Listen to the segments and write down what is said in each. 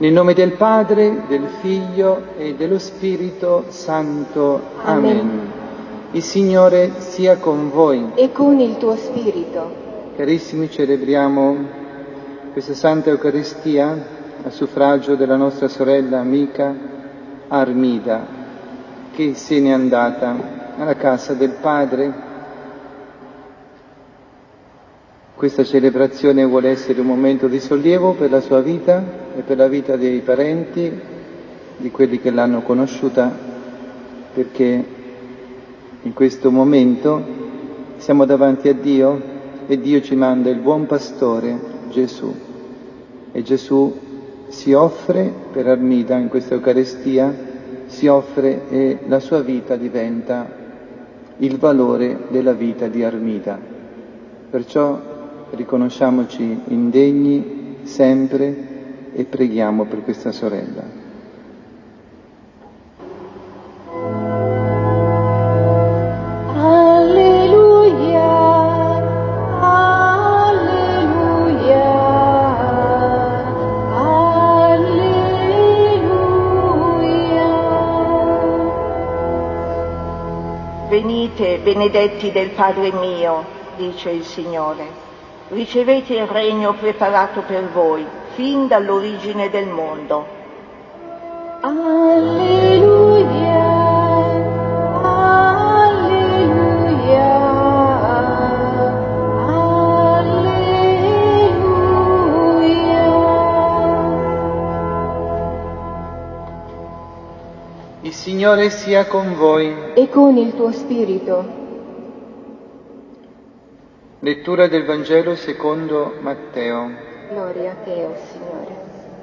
Nel nome del Padre, del Figlio e dello Spirito Santo. Amen. Il Signore sia con voi. E con il tuo spirito. Carissimi, celebriamo questa Santa Eucaristia a suffragio della nostra sorella amica Armida, che se n'è andata alla casa del Padre. Questa celebrazione vuole essere un momento di sollievo per la sua vita e per la vita dei parenti, di quelli che l'hanno conosciuta, perché in questo momento siamo davanti a Dio e Dio ci manda il buon pastore Gesù. E Gesù si offre per Armida in questa Eucaristia, si offre e la sua vita diventa il valore della vita di Armida. Perciò riconosciamoci indegni sempre e preghiamo per questa sorella. Venite, benedetti del Padre mio, dice il Signore, ricevete il regno preparato per voi fin dall'origine del mondo. Alleluia, alleluia, alleluia. Il Signore sia con voi. E con il tuo spirito. Lettura del Vangelo secondo Matteo. Gloria a te, o Signore.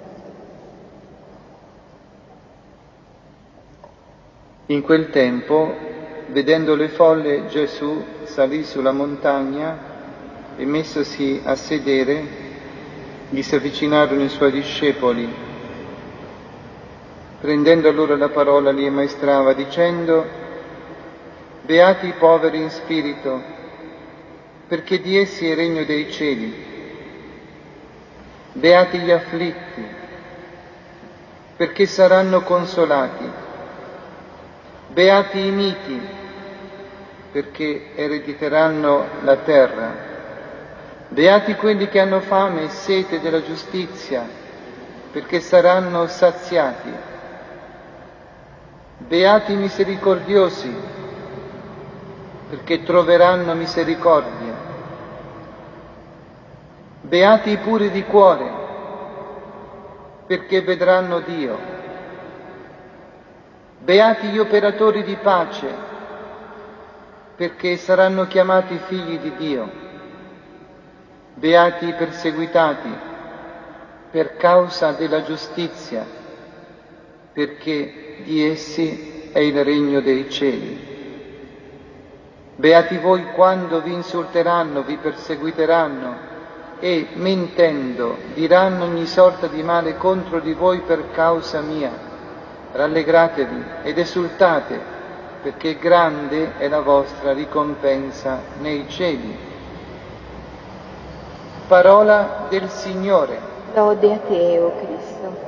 In quel tempo, vedendo le folle, Gesù salì sulla montagna e messosi a sedere, gli si avvicinarono i suoi discepoli. Prendendo allora la parola li ammaestrava dicendo: Beati i poveri in spirito, perché di essi è il regno dei cieli. Beati gli afflitti, perché saranno consolati. Beati i miti, perché erediteranno la terra. Beati quelli che hanno fame e sete della giustizia, perché saranno saziati. Beati i misericordiosi, perché troveranno misericordia. Beati i puri di cuore, perché vedranno Dio. Beati gli operatori di pace, perché saranno chiamati figli di Dio. Beati i perseguitati per causa della giustizia, perché di essi è il regno dei cieli. Beati voi quando vi insulteranno, vi perseguiteranno e, mentendo, diranno ogni sorta di male contro di voi per causa mia. Rallegratevi ed esultate, perché grande è la vostra ricompensa nei cieli. Parola del Signore. Lode a te, o Cristo.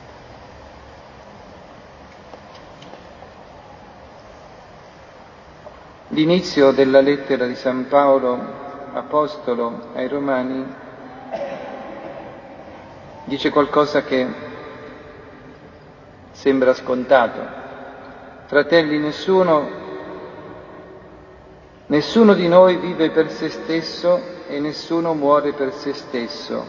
L'inizio della lettera di San Paolo, apostolo ai Romani, dice qualcosa che sembra scontato. Fratelli, nessuno di noi vive per se stesso e nessuno muore per se stesso.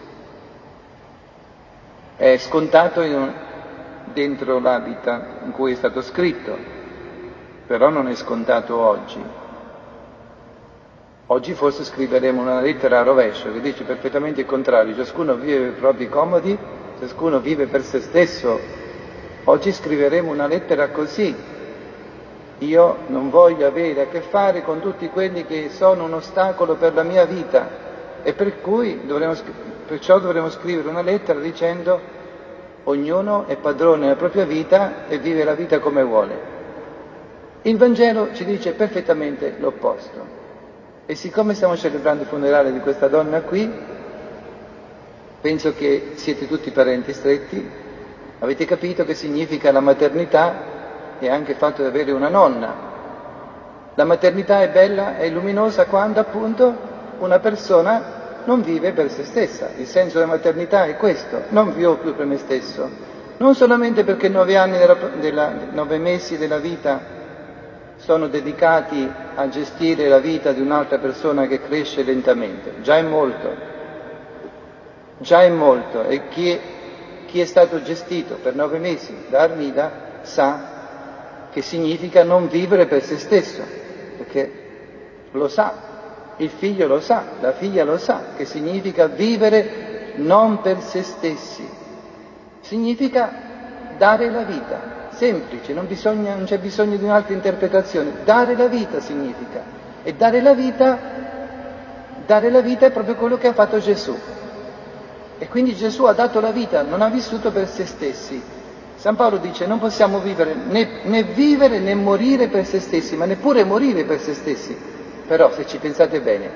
È scontato dentro l'abita in cui è stato scritto, però non è scontato oggi. Oggi forse scriveremo una lettera a rovescio che dice perfettamente il contrario: ciascuno vive per i propri comodi, ciascuno vive per se stesso. Oggi scriveremo una lettera così: io non voglio avere a che fare con tutti quelli che sono un ostacolo per la mia vita, e per cui perciò dovremo scrivere una lettera dicendo: ognuno è padrone della propria vita e vive la vita come vuole. Il Vangelo ci dice perfettamente l'opposto. E siccome stiamo celebrando il funerale di questa donna qui, penso che siete tutti parenti stretti, avete capito che significa la maternità e anche il fatto di avere una nonna. La maternità è bella, è luminosa quando appunto una persona non vive per se stessa. Il senso della maternità è questo: non vivo più per me stesso, non solamente perché 9 mesi della vita sono dedicati a gestire la vita di un'altra persona che cresce lentamente, già è molto, e chi è stato gestito per 9 mesi da Armida sa che significa non vivere per se stesso, perché lo sa, il figlio lo sa, la figlia lo sa, che significa vivere non per se stessi, significa dare la vita. Semplice, non c'è bisogno di un'altra interpretazione. Dare la vita significa. E dare la vita è proprio quello che ha fatto Gesù. E quindi Gesù ha dato la vita, non ha vissuto per se stessi. San Paolo dice: non possiamo vivere né vivere né morire per se stessi, ma neppure morire per se stessi. Però se ci pensate bene,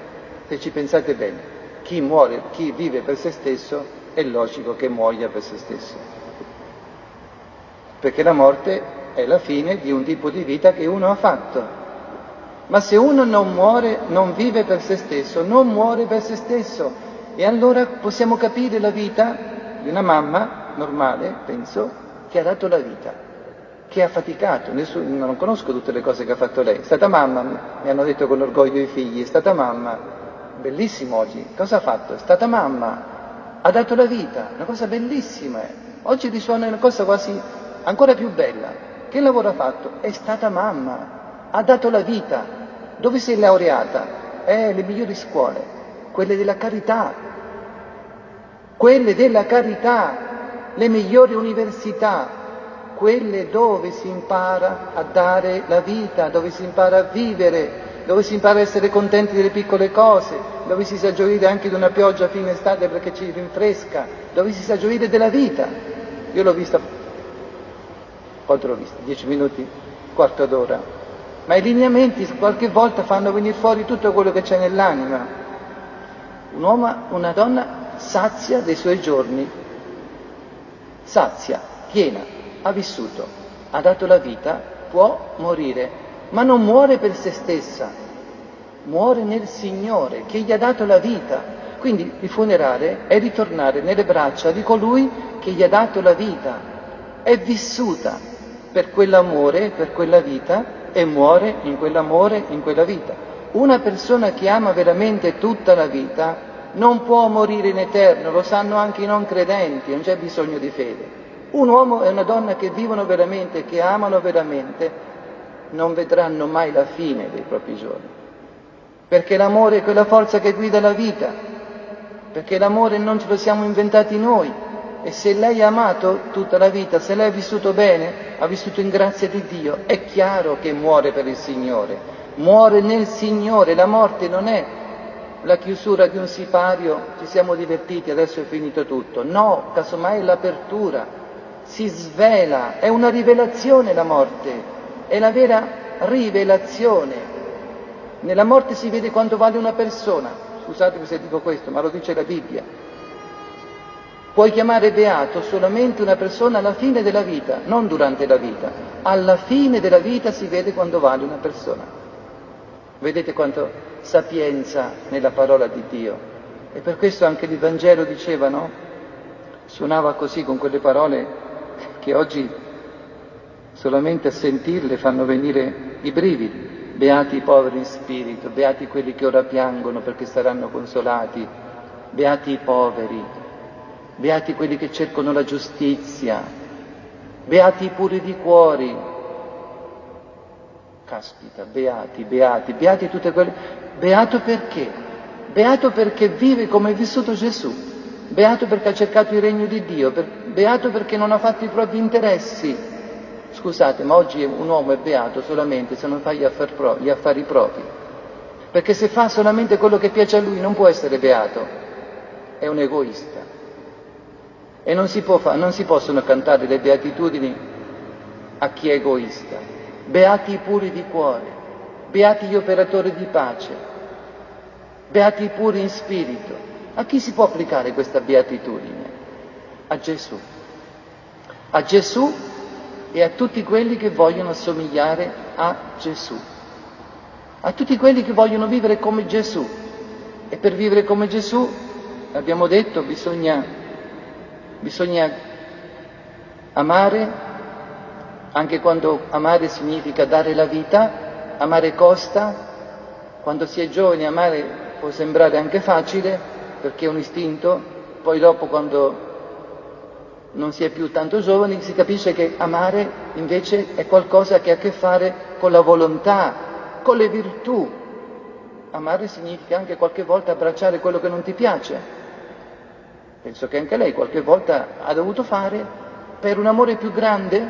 chi vive per se stesso è logico che muoia per se stesso. Perché la morte è la fine di un tipo di vita che uno ha fatto. Ma se uno non muore, non vive per se stesso, non muore per se stesso. E allora possiamo capire la vita di una mamma normale, penso, che ha dato la vita, che ha faticato. Non conosco tutte le cose che ha fatto lei. È stata mamma, mi hanno detto con orgoglio i figli, è stata mamma. Bellissimo oggi. Cosa ha fatto? È stata mamma, ha dato la vita, una cosa bellissima. Oggi risuona una cosa quasi ancora più bella. Che lavoro ha fatto? È stata mamma, ha dato la vita. Dove si è laureata? Le migliori scuole, quelle della carità, le migliori università, quelle dove si impara a dare la vita, dove si impara a vivere, dove si impara a essere contenti delle piccole cose, dove si sa gioire anche di una pioggia a fine estate perché ci rinfresca, dove si sa gioire della vita. Io l'ho vista, quanto l'ho vista? 10 minuti? Quarto d'ora. Ma i lineamenti qualche volta fanno venire fuori tutto quello che c'è nell'anima. Un uomo, una donna sazia dei suoi giorni, sazia, piena, ha vissuto, ha dato la vita, può morire, ma non muore per se stessa, muore nel Signore che gli ha dato la vita. Quindi il funerale è ritornare nelle braccia di colui che gli ha dato la vita, è vissuta per quell'amore, per quella vita, e muore in quell'amore, in quella vita. Una persona che ama veramente tutta la vita non può morire in eterno, lo sanno anche i non credenti, non c'è bisogno di fede. Un uomo e una donna che vivono veramente, che amano veramente, non vedranno mai la fine dei propri giorni. Perché l'amore è quella forza che guida la vita, perché l'amore non ce lo siamo inventati noi. E se lei ha amato tutta la vita, se lei ha vissuto bene, ha vissuto in grazia di Dio, è chiaro che muore per il Signore, muore nel Signore. La morte non è la chiusura di un sipario, ci siamo divertiti, adesso è finito tutto. No, casomai è l'apertura, si svela, è una rivelazione la morte, è la vera rivelazione. Nella morte si vede quanto vale una persona, scusatemi se dico questo, ma lo dice la Bibbia. Puoi chiamare beato solamente una persona alla fine della vita, non durante la vita. Alla fine della vita si vede quanto vale una persona. Vedete quanto sapienza nella parola di Dio. E per questo anche il Vangelo diceva, no? Suonava così con quelle parole che oggi solamente a sentirle fanno venire i brividi. Beati i poveri in spirito, beati quelli che ora piangono perché saranno consolati, beati i poveri, beati quelli che cercano la giustizia, beati i puri di cuori. Caspita, beati tutte quelle. Beato perché? Beato perché vive come è vissuto Gesù, beato perché ha cercato il regno di Dio, beato perché non ha fatto i propri interessi. Scusate, ma oggi un uomo è beato solamente se non fa gli affari propri, perché se fa solamente quello che piace a lui non può essere beato, è un egoista. E non si possono cantare le beatitudini a chi è egoista. Beati i puri di cuore, beati gli operatori di pace, beati i puri in spirito, A chi si può applicare questa beatitudine? A Gesù. A Gesù e a tutti quelli che vogliono assomigliare a Gesù. A tutti quelli che vogliono vivere come Gesù. E per vivere come Gesù, abbiamo detto, bisogna amare, anche quando amare significa dare la vita, amare costa. Quando si è giovani amare può sembrare anche facile, perché è un istinto, poi dopo quando non si è più tanto giovani si capisce che amare invece è qualcosa che ha a che fare con la volontà, con le virtù. Amare significa anche qualche volta abbracciare quello che non ti piace. Penso che anche lei qualche volta ha dovuto fare per un amore più grande,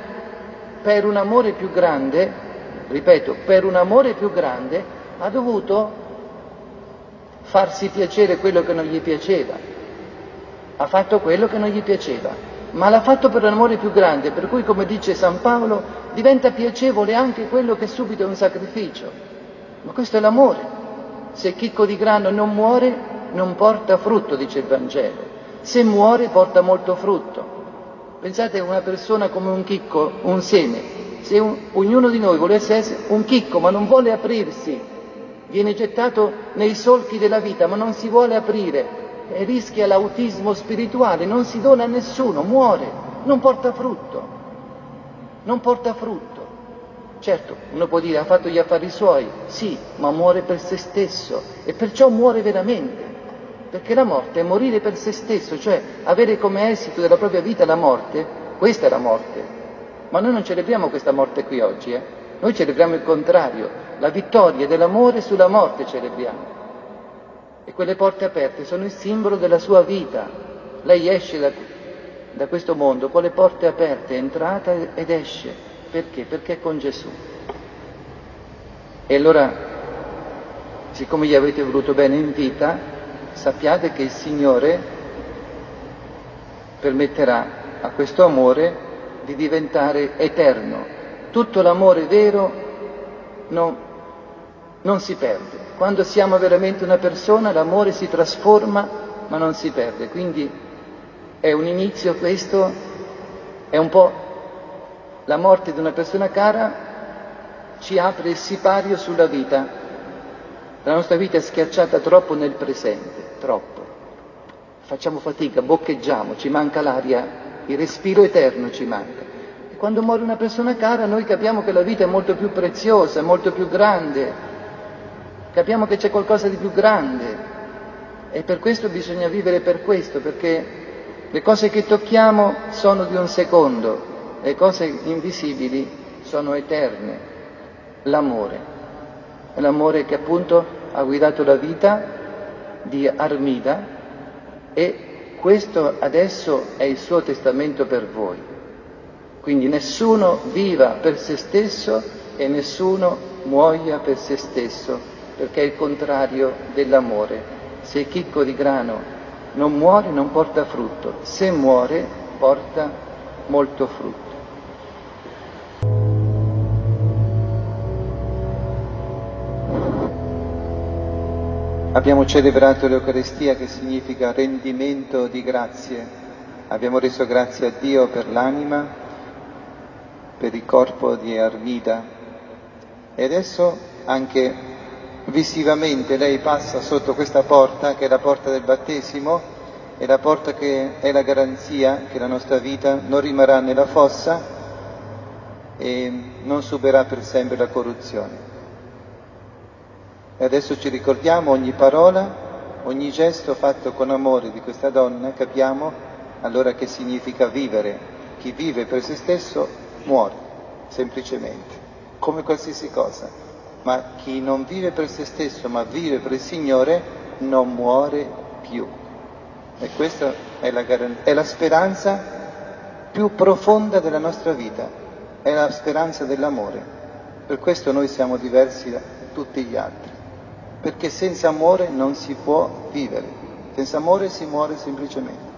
ripeto, per un amore più grande ha dovuto farsi piacere quello che non gli piaceva. Ha fatto quello che non gli piaceva, ma l'ha fatto per un amore più grande, per cui, come dice San Paolo, diventa piacevole anche quello che subito è un sacrificio. Ma questo è l'amore. Se chicco di grano non muore, non porta frutto, dice il Vangelo. Se muore, porta molto frutto. Pensate a una persona come un chicco, un seme. Se ognuno di noi volesse essere un chicco, ma non vuole aprirsi, viene gettato nei solchi della vita, ma non si vuole aprire, e rischia l'autismo spirituale, non si dona a nessuno, muore, non porta frutto. Certo, uno può dire ha fatto gli affari suoi, sì, ma muore per se stesso e perciò muore veramente, perché la morte è morire per se stesso, cioè avere come esito della propria vita la morte. Questa è la morte, ma noi non celebriamo questa morte qui oggi, Noi celebriamo il contrario, la vittoria dell'amore sulla morte celebriamo. E quelle porte aperte sono il simbolo della sua vita. Lei esce da questo mondo con le porte aperte, è entrata ed esce. Perché? Perché è con Gesù. E allora, siccome gli avete voluto bene in vita, sappiate che il Signore permetterà a questo amore di diventare eterno. Tutto l'amore vero non si perde. Quando si ama veramente una persona, l'amore si trasforma, ma non si perde. Quindi è un inizio questo, è un po' la morte di una persona cara, ci apre il sipario sulla vita. La nostra vita è schiacciata troppo nel presente, troppo. Facciamo fatica, boccheggiamo, ci manca l'aria, il respiro eterno ci manca. E quando muore una persona cara noi capiamo che la vita è molto più preziosa, è molto più grande, capiamo che c'è qualcosa di più grande e per questo bisogna vivere per questo, perché le cose che tocchiamo sono di un secondo, le cose invisibili sono eterne. L'amore che appunto ha guidato la vita di Armida e questo adesso è il suo testamento per voi. Quindi nessuno viva per se stesso e nessuno muoia per se stesso, perché è il contrario dell'amore. Se il chicco di grano non muore, non porta frutto, se muore porta molto frutto. Abbiamo celebrato l'Eucaristia, che significa rendimento di grazie. Abbiamo reso grazie a Dio per l'anima, per il corpo di Armida. E adesso anche visivamente lei passa sotto questa porta, che è la porta del battesimo, è la porta che è la garanzia che la nostra vita non rimarrà nella fossa e non subirà per sempre la corruzione. E adesso ci ricordiamo ogni parola, ogni gesto fatto con amore di questa donna, capiamo allora che significa vivere. Chi vive per se stesso muore, semplicemente, come qualsiasi cosa. Ma chi non vive per se stesso, ma vive per il Signore, non muore più. E questa è la speranza più profonda della nostra vita, è la speranza dell'amore. Per questo noi siamo diversi da tutti gli altri. Perché senza amore non si può vivere, senza amore si muore semplicemente.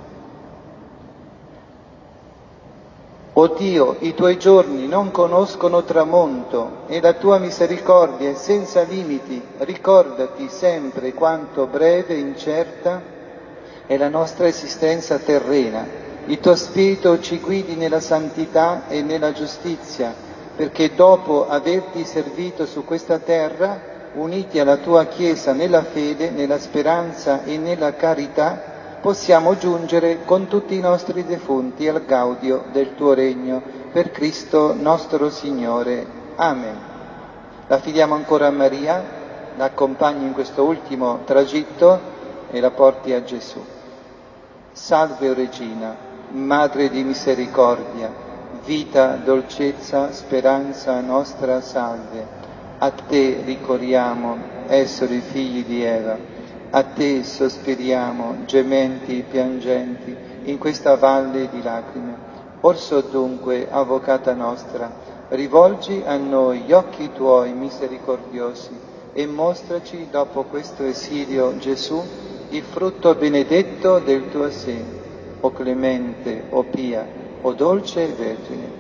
O Dio, i tuoi giorni non conoscono tramonto e la tua misericordia è senza limiti, ricordati sempre quanto breve e incerta è la nostra esistenza terrena. Il tuo Spirito ci guidi nella santità e nella giustizia, perché dopo averti servito su questa terra, uniti alla tua Chiesa nella fede, nella speranza e nella carità, possiamo giungere con tutti i nostri defunti al gaudio del tuo regno, per Cristo nostro Signore. Amen. La fidiamo ancora a Maria, la accompagni in questo ultimo tragitto e la porti a Gesù. Salve, o Regina, Madre di misericordia, vita, dolcezza, speranza nostra, salve. A te ricorriamo, essere figli di Eva, a te sospiriamo, gementi e piangenti, in questa valle di lacrime. Orso dunque, avvocata nostra, rivolgi a noi gli occhi tuoi misericordiosi e mostraci dopo questo esilio, Gesù, il frutto benedetto del tuo seno, o clemente, o pia, o dolce Vergine.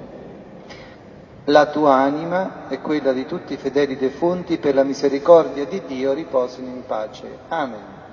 La tua anima e quella di tutti i fedeli defunti per la misericordia di Dio riposino in pace. Amen.